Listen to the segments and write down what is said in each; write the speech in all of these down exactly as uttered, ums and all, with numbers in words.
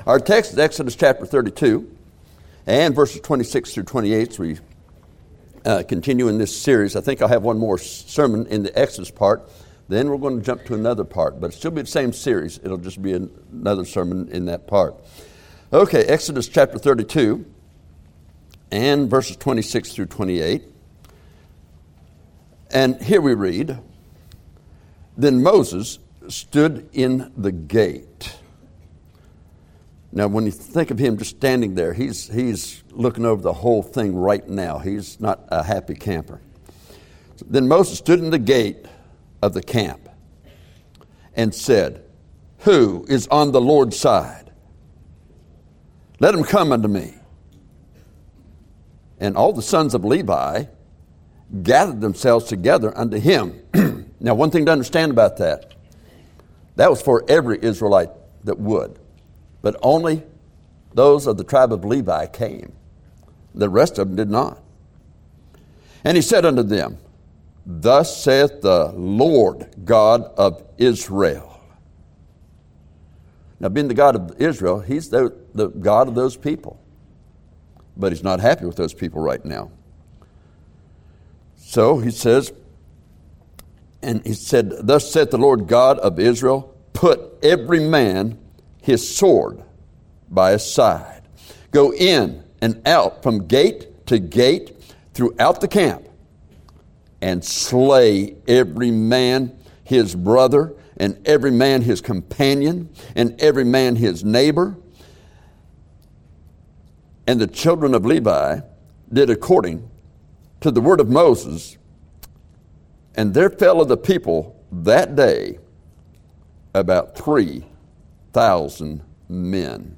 Our text is Exodus chapter thirty-two and verses twenty-six through twenty-eight. So we uh, continue in this series. I think I'll have one more sermon in the Exodus part. Then we're going to jump to another part, but it'll still be the same series. It'll just be another sermon in that part. Okay, Exodus chapter thirty-two and verses twenty-six through twenty-eight. And here we read, "Then Moses stood in the gate." Now, when you think of him just standing there, he's he's looking over the whole thing right now. He's not a happy camper. "Then Moses stood in the gate of the camp and said, 'Who is on the Lord's side? Let him come unto me.' And all the sons of Levi gathered themselves together unto him." Now, one thing to understand about that, that was for every Israelite that would. But only those of the tribe of Levi came. The rest of them did not. "And he said unto them, Thus saith the Lord God of Israel." Now, being the God of Israel, he's the, the God of those people. But he's not happy with those people right now. So he says, and he said, "Thus saith the Lord God of Israel, put every man his sword by his side. Go in and out from gate to gate throughout the camp, and slay every man his brother, and every man his companion, and every man his neighbor." And the children of Levi did according to the word of Moses, and there fell of the people that day about three thousand men.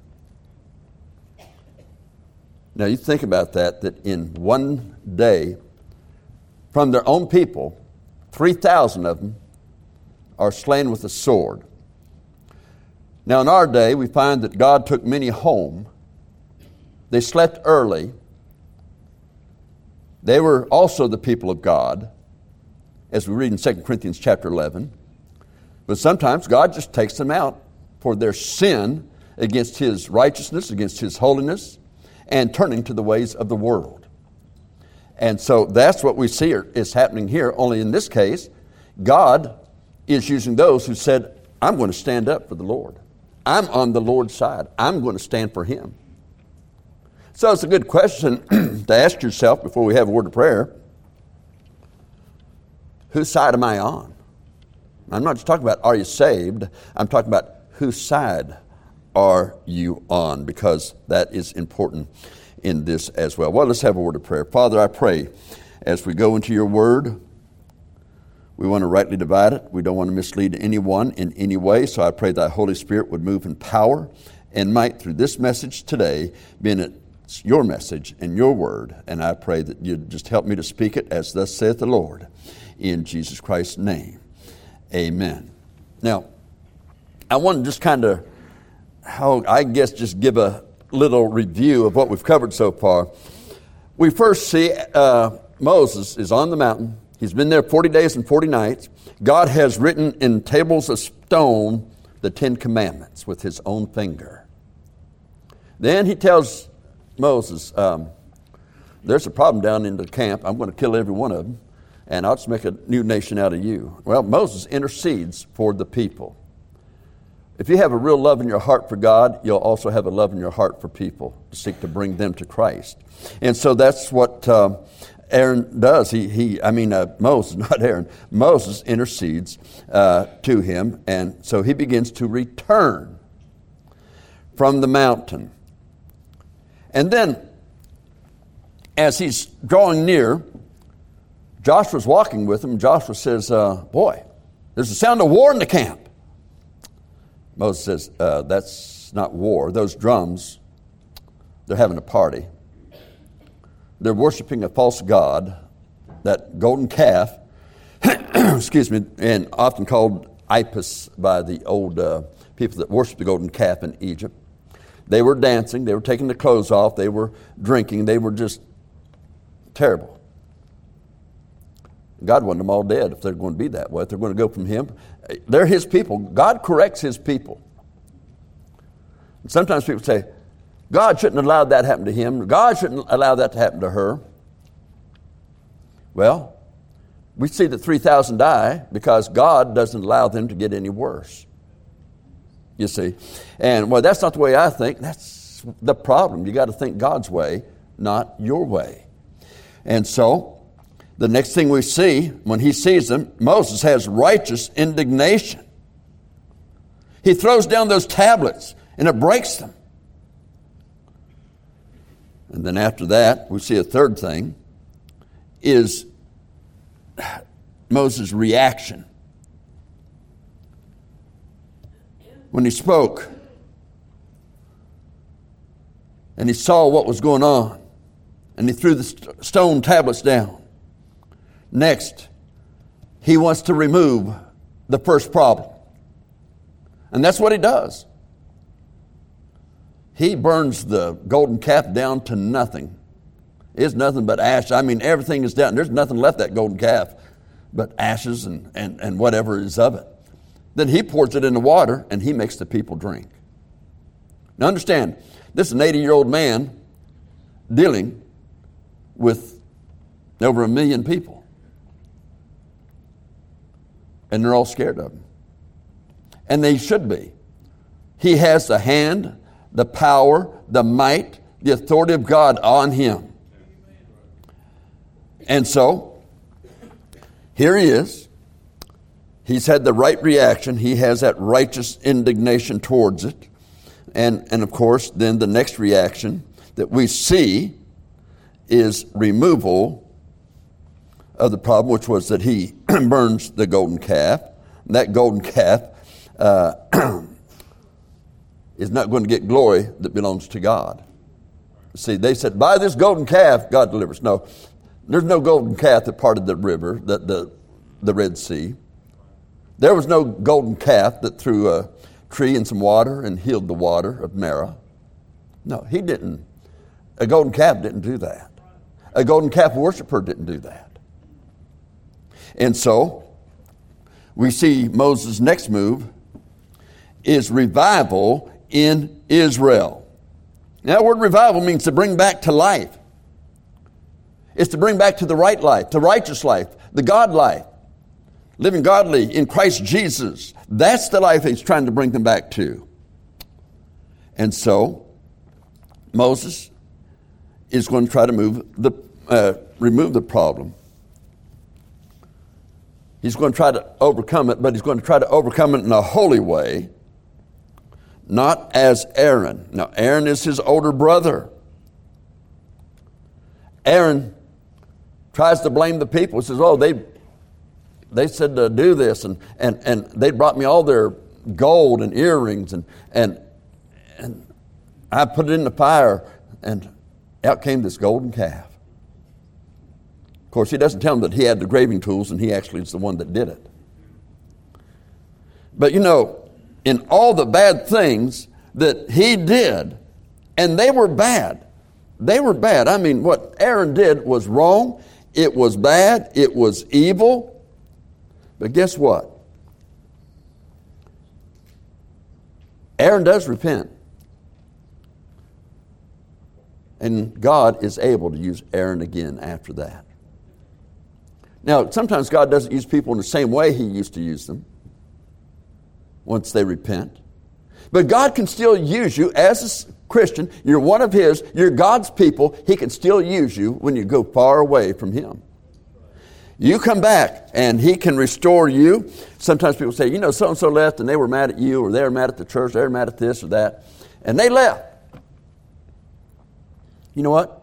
Now you think about that, that in one day, from their own people, three thousand of them are slain with a sword. Now in our day, we find that God took many home. They slept early. They were also the people of God, as we read in Second Corinthians chapter eleven. But sometimes God just takes them out for their sin against His righteousness, against His holiness, and turning to the ways of the world. And so that's what we see is happening here, only in this case, God is using those who said, "I'm going to stand up for the Lord. I'm on the Lord's side. I'm going to stand for Him." So it's a good question to ask yourself before we have a word of prayer. Whose side am I on? I'm not just talking about are you saved. I'm talking about whose side are you on, because that is important in this as well. Well, let's have a word of prayer. Father, I pray as we go into your word, we want to rightly divide it. We don't want to mislead anyone in any way. So I pray thy Holy Spirit would move in power and might through this message today, being it your message and your word. And I pray that you'd just help me to speak it as thus saith the Lord. In Jesus Christ's name, amen. Now, I want to just kind of, how I guess just give a little review of what we've covered so far. We first see uh, Moses is on the mountain. He's been there forty days and forty nights. God has written in tables of stone the Ten Commandments with his own finger. Then he tells Moses, um, there's a problem down in the camp. I'm going to kill every one of them, and I'll just make a new nation out of you. Well, Moses intercedes for the people. If you have a real love in your heart for God, you'll also have a love in your heart for people to seek to bring them to Christ. And so that's what um, Aaron does. He, he, I mean, uh, Moses, not Aaron. Moses intercedes uh, to him, and so he begins to return from the mountain. And then, as he's drawing near, Joshua's walking with him. Joshua says, uh, boy, there's a sound of war in the camp. Moses says, uh, that's not war. Those drums, they're having a party. They're worshiping a false god, that golden calf, excuse me, and often called Apis by the old uh, people that worship the golden calf in Egypt. They were dancing. They were taking the clothes off. They were drinking. They were just terrible. God wanted them all dead if they're going to be that way. If they're going to go from him. They're his people. God corrects his people. Sometimes people say, God shouldn't have allowed that to happen to him. God shouldn't allow that to happen to her. Well, we see that three thousand die because God doesn't allow them to get any worse. You see. And, well, that's not the way I think. That's the problem. You got to think God's way, not your way. And so, the next thing we see, when he sees them, Moses has righteous indignation. He throws down those tablets, and it breaks them. And then after that, we see a third thing, is Moses' reaction. When he spoke, and he saw what was going on, and he threw the st- stone tablets down. Next, he wants to remove the first problem. And that's what he does. He burns the golden calf down to nothing. It's nothing but ash. I mean, everything is down. There's nothing left that golden calf but ashes and, and, and whatever is of it. Then he pours it in the water and he makes the people drink. Now understand, this is an eighty-year-old man dealing with over a million people. And they're all scared of him. And they should be. He has the hand, the power, the might, the authority of God on him. And so, here he is. He's had the right reaction. He has that righteous indignation towards it. And, and of course, then the next reaction that we see is removal of the problem, which was that he burns the golden calf. And that golden calf uh, is not going to get glory that belongs to God. See, they said, by this golden calf, God delivers. No, there's no golden calf that parted the river, the, the, the Red Sea. There was no golden calf that threw a tree in some water and healed the water of Marah. No, he didn't. A golden calf didn't do that. A golden calf worshiper didn't do that. And so, we see Moses' next move is revival in Israel. Now, the word revival means to bring back to life. It's to bring back to the right life, the righteous life, the God life. Living godly in Christ Jesus. That's the life he's trying to bring them back to. And so, Moses is going to try to move the, uh, remove the problem. He's going to try to overcome it, but he's going to try to overcome it in a holy way, not as Aaron. Now, Aaron is his older brother. Aaron tries to blame the people. He says, oh, they they said to do this, and, and, and they brought me all their gold and earrings, and, and, and I put it in the fire, and out came this golden calf. Of course, he doesn't tell them that he had the graving tools and he actually is the one that did it. But you know, in all the bad things that he did, and they were bad. They were bad. I mean, what Aaron did was wrong. It was bad. It was evil. But guess what? Aaron does repent. And God is able to use Aaron again after that. Now, sometimes God doesn't use people in the same way he used to use them once they repent. But God can still use you as a Christian. You're one of his. You're God's people. He can still use you when you go far away from him. You come back and he can restore you. Sometimes people say, you know, so-and-so left and they were mad at you, or they were mad at the church, they were mad at this or that. And they left. You know what?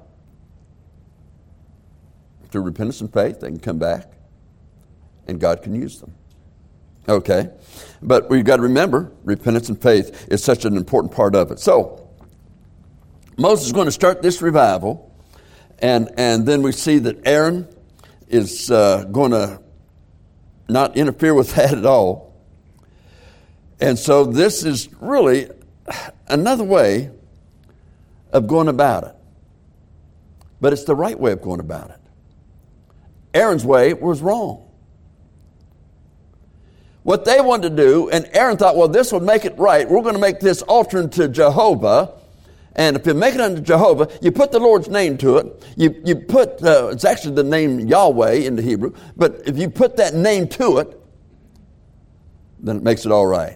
Through repentance and faith, they can come back and God can use them. Okay? But we've got to remember, repentance and faith is such an important part of it. So, Moses is going to start this revival, and, and then we see that Aaron is uh, going to not interfere with that at all. And so this is really another way of going about it. But it's the right way of going about it. Aaron's way was wrong. what they wanted to do, and Aaron thought, well, this would make it right. We're going to make this altar unto Jehovah. And if you make it unto Jehovah, you put the Lord's name to it. You, you put, uh, it's actually the name Yahweh in the Hebrew. But if you put that name to it, then it makes it all right.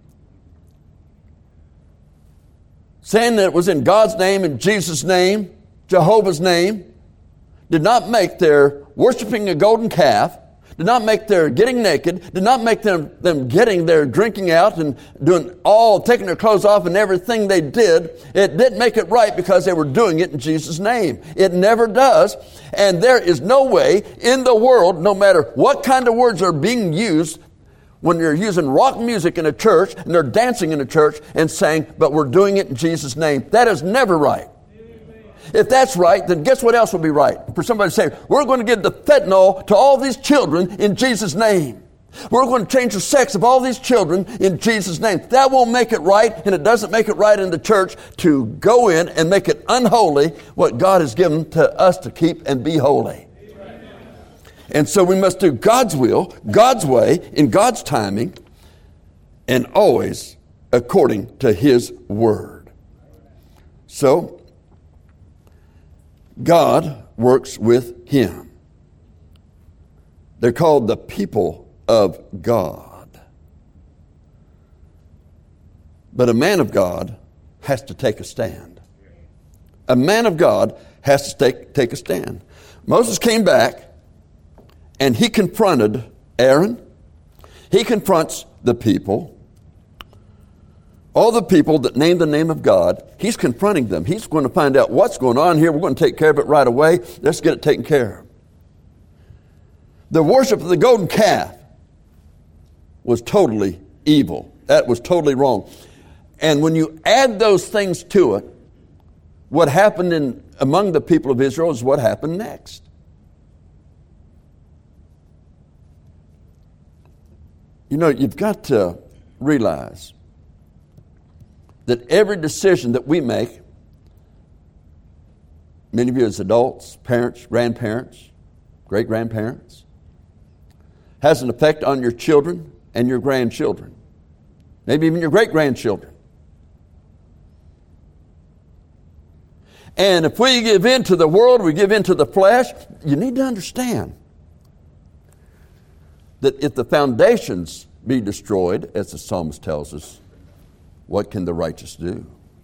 Saying that it was in God's name, in Jesus' name, Jehovah's name, did not make their worshiping a golden calf, did not make their getting naked, did not make them, them getting their drinking out and doing all, taking their clothes off and everything they did. It didn't make it right because they were doing it in Jesus' name. It never does. And there is no way in the world, no matter what kind of words are being used, when you're using rock music in a church and they're dancing in a church and saying, but we're doing it in Jesus' name. That is never right. If that's right, then guess what else would be right? For somebody to say, we're going to give the fentanyl to all these children in Jesus' name. We're going to change the sex of all these children in Jesus' name. That won't make it right, and it doesn't make it right in the church to go in and make it unholy what God has given to us to keep and be holy. And so we must do God's will, God's way, in God's timing, and always according to His Word. So, God works with Him. They're called the people of God. But a man of God has to take a stand. A man of God has to take, take a stand. Moses came back and he confronted Aaron. He confronts the people. All the people that name the name of God, he's confronting them. He's going to find out what's going on here. We're going to take care of it right away. Let's get it taken care of. The worship of the golden calf was totally evil. That was totally wrong. And when you add those things to it, what happened in among the people of Israel is what happened next. You know, you've got to realize that every decision that we make, many of you as adults, parents, grandparents, great-grandparents, has an effect on your children and your grandchildren, maybe even your great-grandchildren. And if we give in to the world, we give in to the flesh, you need to understand that if the foundations be destroyed, as the psalmist tells us, what can the righteous do?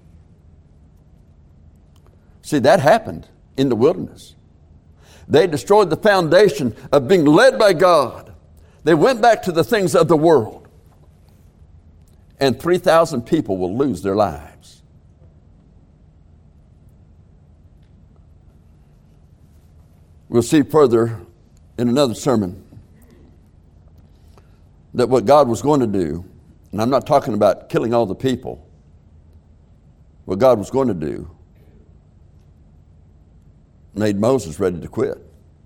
See, that happened in the wilderness. They destroyed the foundation of being led by God. They went back to the things of the world. And three thousand people will lose their lives. We'll see further in another sermon that what God was going to do, and I'm not talking about killing all the people, what God was going to do made Moses ready to quit.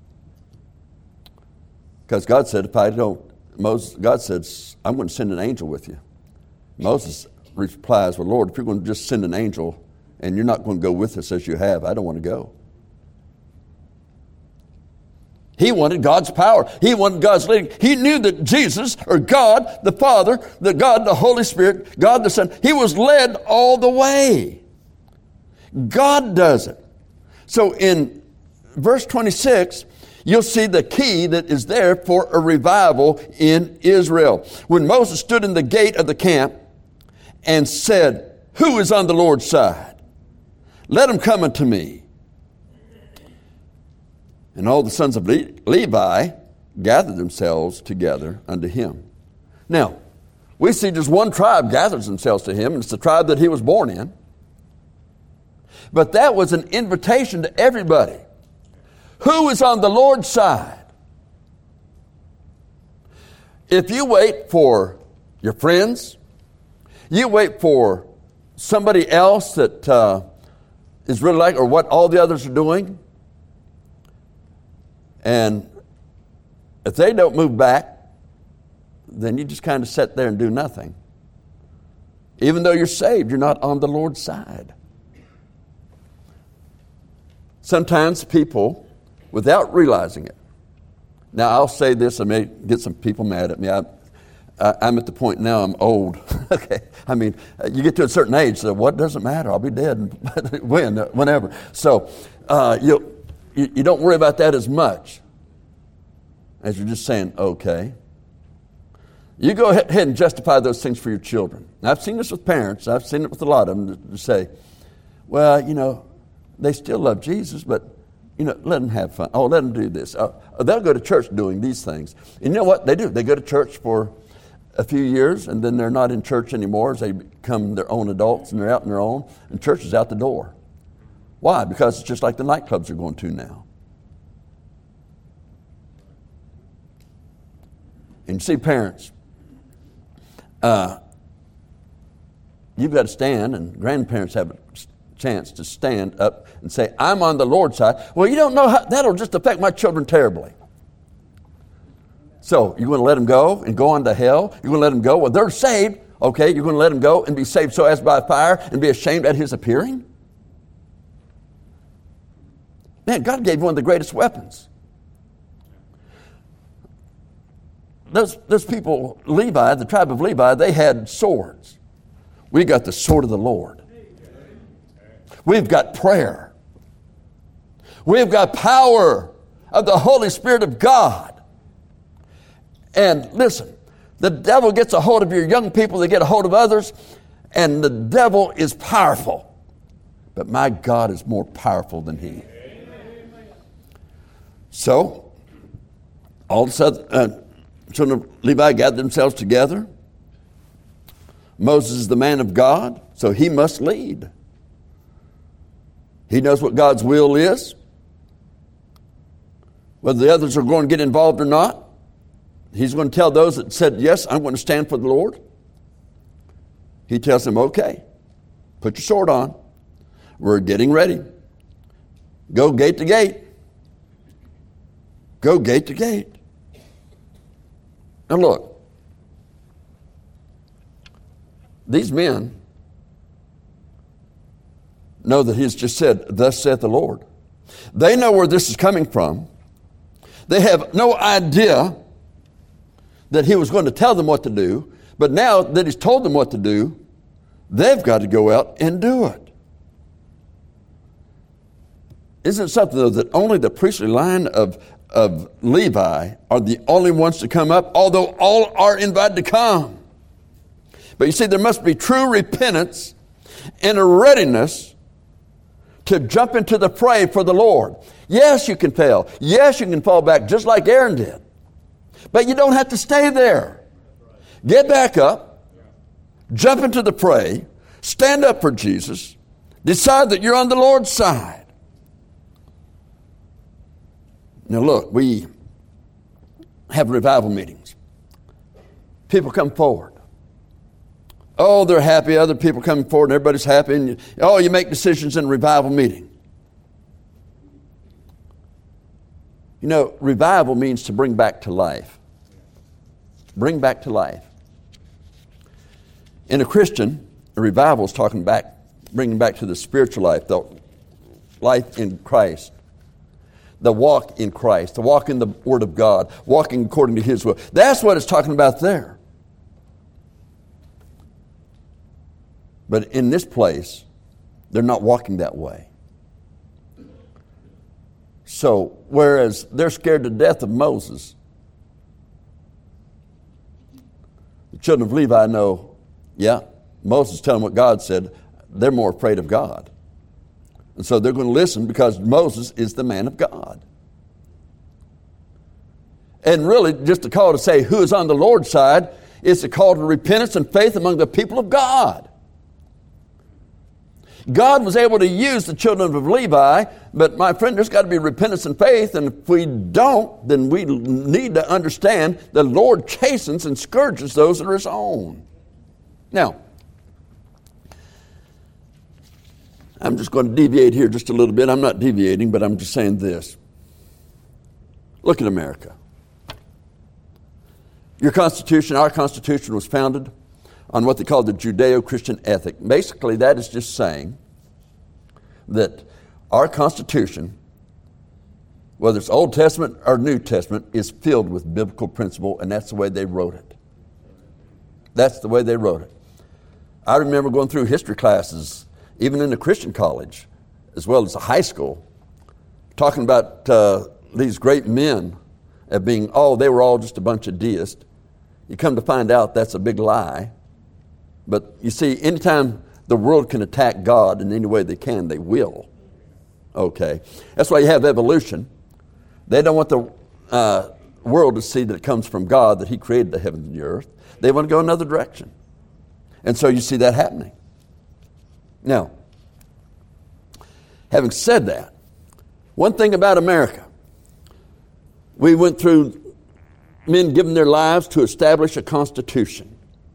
Because God said, if I don't, Moses, God said, I'm going to send an angel with you. Moses replies, well, Lord, if you're going to just send an angel and you're not going to go with us as you have, I don't want to go. He wanted God's power. He wanted God's leading. He knew that Jesus, or God the Father, the God the Holy Spirit, God the Son, He was led all the way. God does it. So in verse twenty-six, you'll see the key that is there for a revival in Israel. When Moses stood in the gate of the camp and said, who is on the Lord's side? Let him come unto me. And all the sons of Le- Levi gathered themselves together unto him. Now, we see just one tribe gathers themselves to him, and it's the tribe that he was born in. But that was an invitation to everybody. Who is on the Lord's side? If you wait for your friends, you wait for somebody else that uh, is really like, or what all the others are doing, and if they don't move back, then you just kind of sit there and do nothing. Even though you're saved, you're not on the Lord's side. Sometimes people, without realizing it, now I'll say this, I may get some people mad at me. I, I, I'm at the point now I'm old. Okay, I mean, you get to a certain age, so what does it matter? I'll be dead when, whenever. So uh, you, you you don't worry about that as much as you're just saying, okay. You go ahead and justify those things for your children. Now, I've seen this with parents. I've seen it with a lot of them to say, well, you know, they still love Jesus, but, you know, let them have fun. Oh, let them do this. Oh, they'll go to church doing these things. And you know what they do? They go to church for a few years, and then they're not in church anymore as they become their own adults, and they're out on their own, and church is out the door. Why? Because it's just like the nightclubs are going to now. And you see, parents, uh, you've got to stand, and grandparents have a chance to stand up and say, I'm on the Lord's side. Well, you don't know how, that'll just affect my children terribly. So, you're going to let them go and go on to hell? You're going to let them go? Well, they're saved. Okay, you're going to let them go and be saved so as by fire and be ashamed at his appearing? Man, God gave one of the greatest weapons. Those, those people, Levi, the tribe of Levi, they had swords. We got the sword of the Lord. We've got prayer. We've got power of the Holy Spirit of God. And listen, the devil gets a hold of your young people, they get a hold of others, and the devil is powerful. But my God is more powerful than he. So, all of a sudden, uh, children of Levi gathered themselves together. Moses is the man of God, so he must lead. He knows what God's will is. Whether the others are going to get involved or not, he's going to tell those that said, yes, I'm going to stand for the Lord. He tells them, okay, put your sword on. We're getting ready. Go gate to gate. Go gate to gate. Now look, these men know that he's just said, thus saith the Lord. They know where this is coming from. They have no idea that he was going to tell them what to do, but now that he's told them what to do, they've got to go out and do it. Isn't it something, though, that only the priestly line of, of Levi are the only ones to come up, although all are invited to come? But you see, there must be true repentance and a readiness to jump into the fray for the Lord. Yes, you can fail. Yes, you can fall back just like Aaron did. But you don't have to stay there. Get back up, jump into the fray, stand up for Jesus, decide that you're on the Lord's side. Now look, we have revival meetings. People come forward. Oh, they're happy. Other people come forward and everybody's happy. And you, oh, you make decisions in a revival meeting. You know, revival means to bring back to life. Bring back to life. In a Christian, a revival is talking back, bringing back to the spiritual life, the life in Christ, the walk in Christ, the walk in the Word of God, walking according to His will. That's what it's talking about there. But in this place, they're not walking that way. So, whereas they're scared to death of Moses, the children of Levi know, yeah, Moses telling what God said, they're more afraid of God. And so they're going to listen because Moses is the man of God. And really, just a call to say who is on the Lord's side is a call to repentance and faith among the people of God. God was able to use the children of Levi, but my friend, there's got to be repentance and faith, and if we don't, then we need to understand the Lord chastens and scourges those that are His own. Now, I'm just going to deviate here just a little bit. I'm not deviating, but I'm just saying this. Look at America. Your Constitution, our Constitution was founded on what they call the Judeo-Christian ethic. Basically, that is just saying that our Constitution, whether it's Old Testament or New Testament, is filled with biblical principle, and that's the way they wrote it. That's the way they wrote it. I remember going through history classes, even in the Christian college, as well as the high school, talking about uh, these great men as being, oh, they were all just a bunch of deists. You come to find out that's a big lie. But you see, anytime the world can attack God in any way they can, they will. Okay. That's why you have evolution. They don't want the uh, world to see that it comes from God, that He created the heavens and the earth. They want to go another direction. And so you see that happening. Now, having said that, one thing about America, we went through men giving their lives to establish a constitution.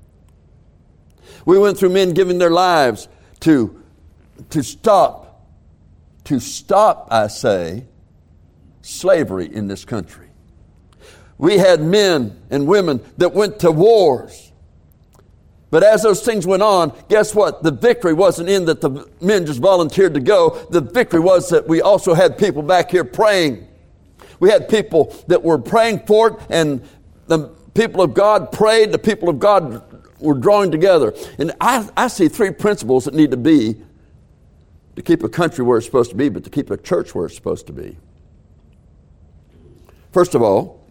We went through men giving their lives to, to stop, to stop, I say, slavery in this country. We had men and women that went to wars. But as those things went on, guess what? The victory wasn't in that the men just volunteered to go. The victory was that we also had people back here praying. We had people that were praying for it, and the people of God prayed. The people of God were drawing together. And I, I see three principles that need to be to keep a country where it's supposed to be, but to keep a church where it's supposed to be. First of all,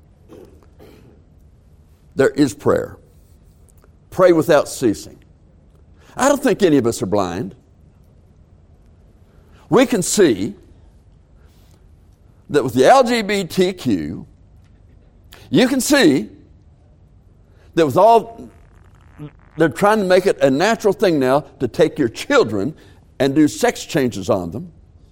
there is prayer. Pray without ceasing. I don't think any of us are blind. We can see that with the L G B T Q, you can see that with all, they're trying to make it a natural thing now to take your children and do sex changes on them.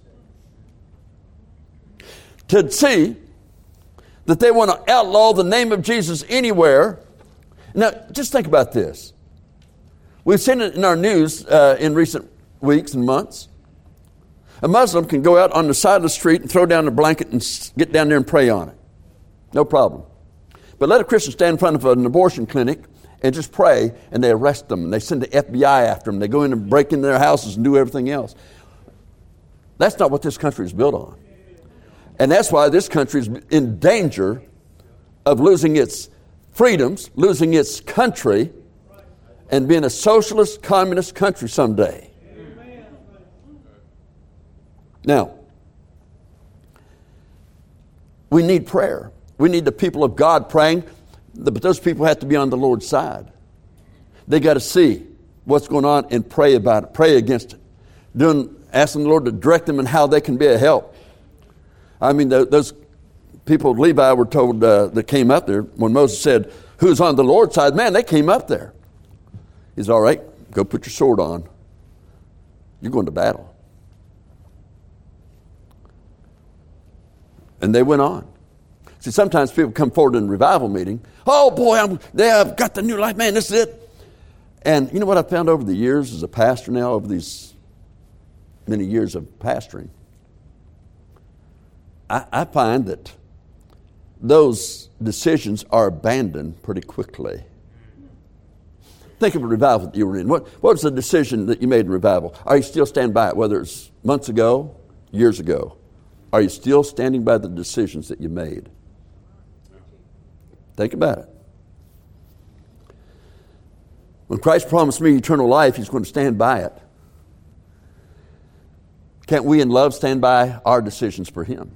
To see that they want to outlaw the name of Jesus anywhere. Now, just think about this. We've seen it in our news uh, in recent weeks and months. A Muslim can go out on the side of the street and throw down a blanket and get down there and pray on it. No problem. But let a Christian stand in front of an abortion clinic and just pray, and they arrest them, and they send the F B I after them. They go in and break into their houses and do everything else. That's not what this country is built on. And that's why this country is in danger of losing its freedoms, losing its country, and being a socialist, communist country someday. Amen. Now, we need prayer. We need the people of God praying, but those people have to be on the Lord's side. They got to see what's going on and pray about it, pray against it. Doing, asking the Lord to direct them in how they can be a help. I mean, those people of Levi were told uh, that came up there, when Moses said, who's on the Lord's side? Man, they came up there. He said, all right, go put your sword on. You're going to battle. And they went on. See, sometimes people come forward in a revival meeting. Oh, boy, I'm, they have got the new life. Man, this is it. And you know what I found over the years as a pastor now, over these many years of pastoring? I, I find that those decisions are abandoned pretty quickly. Think of a revival that you were in. What, what was the decision that you made in revival? Are you still standing by it, whether it's months ago, years ago? Are you still standing by the decisions that you made? Think about it. When Christ promised me eternal life, He's going to stand by it. Can't we in love stand by our decisions for Him?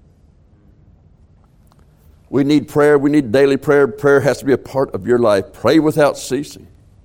We need prayer. We need daily prayer. Prayer has to be a part of your life. Pray without ceasing.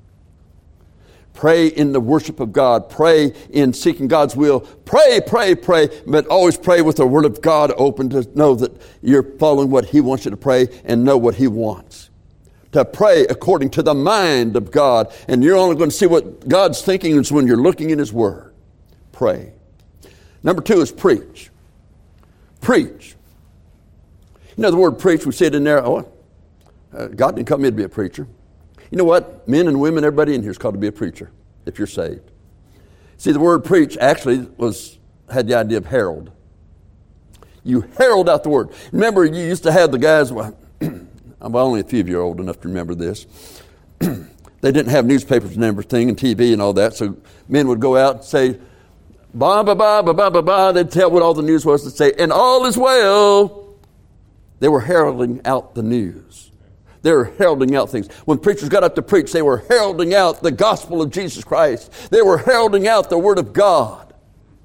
Pray in the worship of God. Pray in seeking God's will. Pray, pray, pray, but always pray with the Word of God open to know that you're following what He wants you to pray and know what He wants. To pray according to the mind of God. And you're only going to see what God's thinking is when you're looking in His Word. Pray. Number two is preach. Preach. You know the word preach, we see it in there. Oh, uh, God didn't call me to be a preacher. You know what? Men and women, everybody in here is called to be a preacher if you're saved. See, the word preach actually was had the idea of herald. You herald out the word. Remember, you used to have the guys, well, well only a few of you are old enough to remember this. They didn't have newspapers and everything and T V and all that, so men would go out and say, ba ba ba ba ba ba ba. They'd tell what all the news was to say, and all is well. They were heralding out the news. They were heralding out things. When preachers got up to preach, they were heralding out the gospel of Jesus Christ. They were heralding out the Word of God.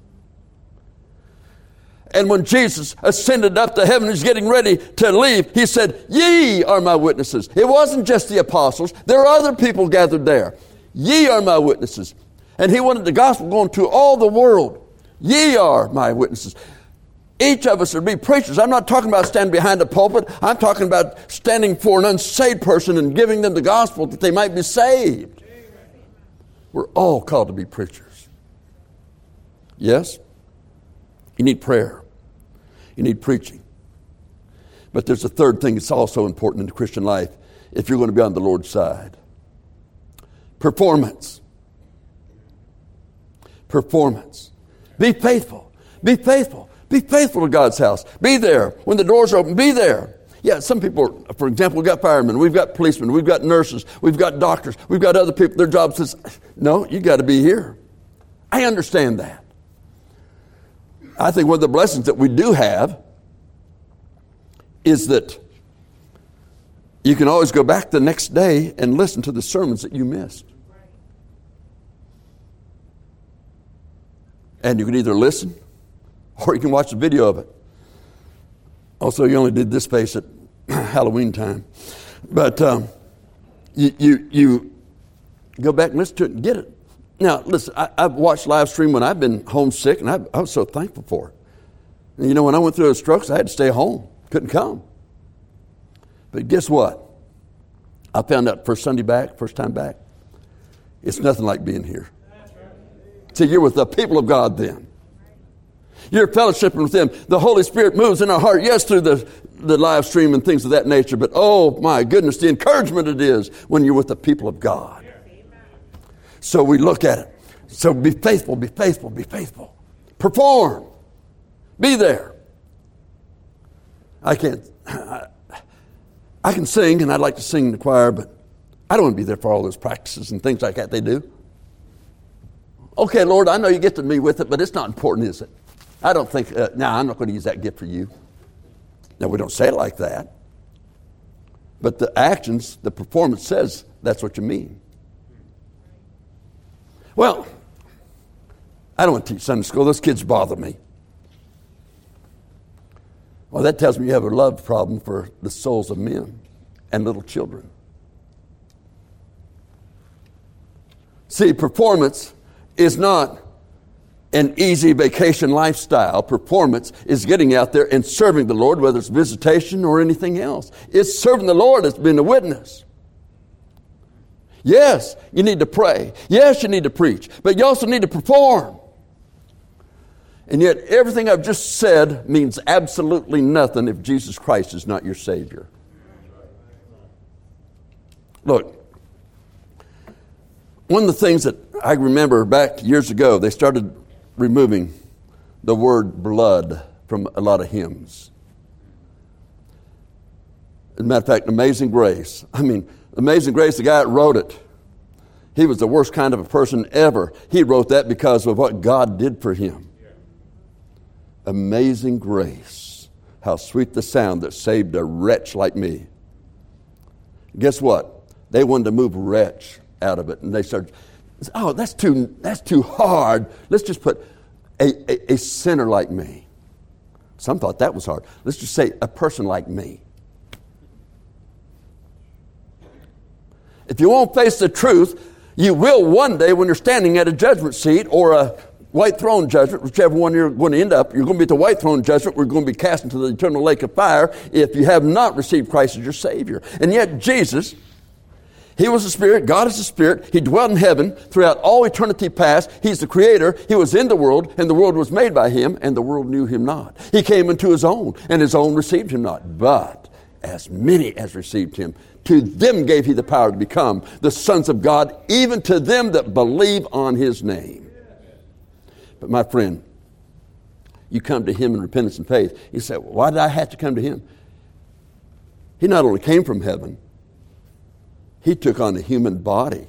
And when Jesus ascended up to heaven, he's getting ready to leave, he said, ye are my witnesses. It wasn't just the apostles. There were other people gathered there. Ye are my witnesses. And he wanted the gospel going to all the world. Ye are my witnesses. Each of us would be preachers. I'm not talking about standing behind a pulpit. I'm talking about standing for an unsaved person and giving them the gospel that they might be saved. We're all called to be preachers. Yes? You need prayer. You need preaching. But there's a third thing that's also important in the Christian life if you're going to be on the Lord's side. Performance. Performance. Be faithful. Be faithful. Be faithful to God's house. Be there. When the doors are open, be there. Yeah, some people, for example, we've got firemen, we've got policemen, we've got nurses, we've got doctors, we've got other people, their job says, no, you got to be here. I understand that. I think one of the blessings that we do have is that you can always go back the next day and listen to the sermons that you missed. And you can either listen or you can watch a video of it. Also, you only did this face at Halloween time. But um, you, you you go back and listen to it and get it. Now, listen, I, I've watched live stream when I've been homesick, and I, I was so thankful for it. And you know, when I went through those strokes, I had to stay home. Couldn't come. But guess what? I found out first Sunday back, first time back, it's nothing like being here. See, you're with the people of God then. You're fellowshipping with them. The Holy Spirit moves in our heart, yes, through the, the live stream and things of that nature, but oh my goodness, the encouragement it is when you're with the people of God. So we look at it. So be faithful, be faithful, be faithful. Perform. Be there. I can't, I, I can sing, and I'd like to sing in the choir, but I don't want to be there for all those practices and things like that they do. Okay, Lord, I know you get to me with it, but it's not important, is it? I don't think, uh, now, I'm not going to use that gift for you. Now, we don't say it like that. But the actions, the performance says that's what you mean. Well, I don't want to teach Sunday school. Those kids bother me. Well, that tells me you have a love problem for the souls of men and little children. See, performance is not an easy vacation lifestyle. Performance is getting out there and serving the Lord, whether it's visitation or anything else. It's serving the Lord as being a witness. Yes, you need to pray. Yes, you need to preach. But you also need to perform. And yet everything I've just said means absolutely nothing if Jesus Christ is not your Savior. Look, one of the things that I remember back years ago, they started removing the word blood from a lot of hymns. As a matter of fact, Amazing Grace. I mean, Amazing Grace, the guy that wrote it, he was the worst kind of a person ever. He wrote that because of what God did for him. Amazing grace, how sweet the sound that saved a wretch like me. Guess what? They wanted to move wretch out of it, and they started, oh, that's too that's too hard. Let's just put a, a, a sinner like me. Some thought that was hard. Let's just say a person like me. If you won't face the truth, you will one day when you're standing at a judgment seat or a white throne judgment, whichever one you're going to end up. You're going to be at the white throne judgment. We're going to be cast into the eternal lake of fire if you have not received Christ as your Savior. And yet Jesus, He was a Spirit. God is a Spirit. He dwelt in heaven throughout all eternity past. He's the Creator. He was in the world, and the world was made by Him, and the world knew Him not. He came into His own, and His own received Him not. But as many as received Him, to them gave He the power to become the sons of God, even to them that believe on His name. But my friend, you come to Him in repentance and faith. You say, well, why did I have to come to Him? He not only came from heaven, He took on a human body.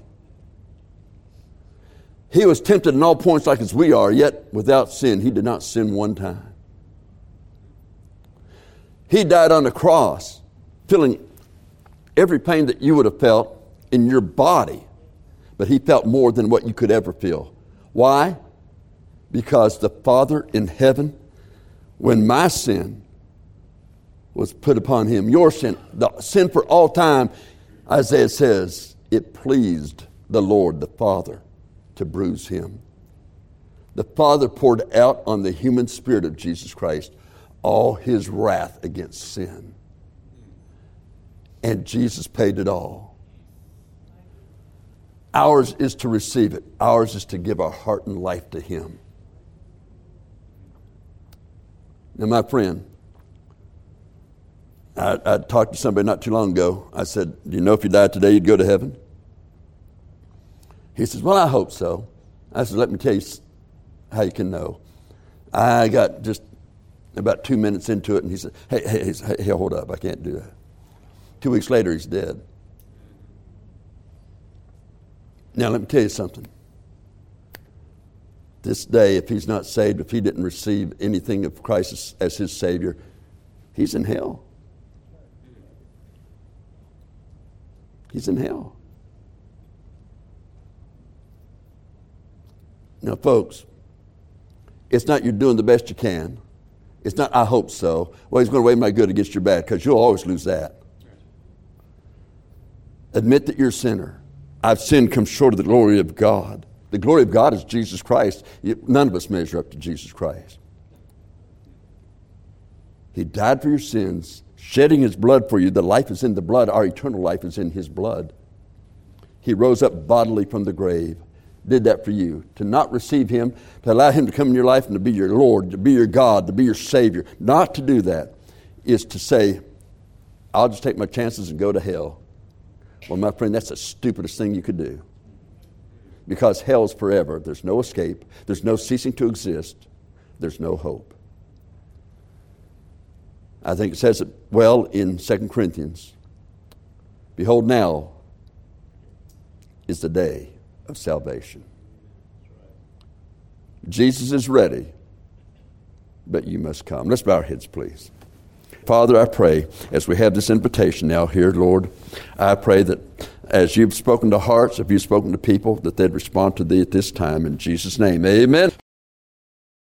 He was tempted in all points like as we are, yet without sin. He did not sin one time. He died on the cross, feeling every pain that you would have felt in your body, but he felt more than what you could ever feel. Why? Because the Father in heaven, when my sin was put upon him, your sin, the sin for all time, Isaiah says, it pleased the Lord, the Father, to bruise him. The Father poured out on the human spirit of Jesus Christ all his wrath against sin. And Jesus paid it all. Ours is to receive it. Ours is to give our heart and life to him. Now, my friend, I, I talked to somebody not too long ago. I said, do you know if you died today, you'd go to heaven? He says, well, I hope so. I said, let me tell you how you can know. I got just about two minutes into it, and he said, hey, hey, hey, hey, hold up, I can't do that. Two weeks later, he's dead. Now, let me tell you something. This day, if he's not saved, if he didn't receive anything of Christ as, as his Savior, he's in hell. He's in hell. Now, folks, it's not you're doing the best you can. It's not, I hope so. Well, he's going to weigh my good against your bad, because you'll always lose that. Admit that you're a sinner. I've sinned, come short of the glory of God. The glory of God is Jesus Christ. None of us measure up to Jesus Christ. He died for your sins, shedding his blood for you. The life is in the blood. Our eternal life is in his blood. He rose up bodily from the grave. Did that for you. To not receive him, to allow him to come in your life and to be your Lord, to be your God, to be your Savior. Not to do that is to say, I'll just take my chances and go to hell. Well, my friend, that's the stupidest thing you could do. Because hell is forever. There's no escape. There's no ceasing to exist. There's no hope. I think it says it well in Second Corinthians. Behold, now is the day of salvation. Jesus is ready, but you must come. Let's bow our heads, please. Father, I pray as we have this invitation now here, Lord, I pray that as you've spoken to hearts, if you've spoken to people, that they'd respond to thee at this time. In Jesus' name, amen.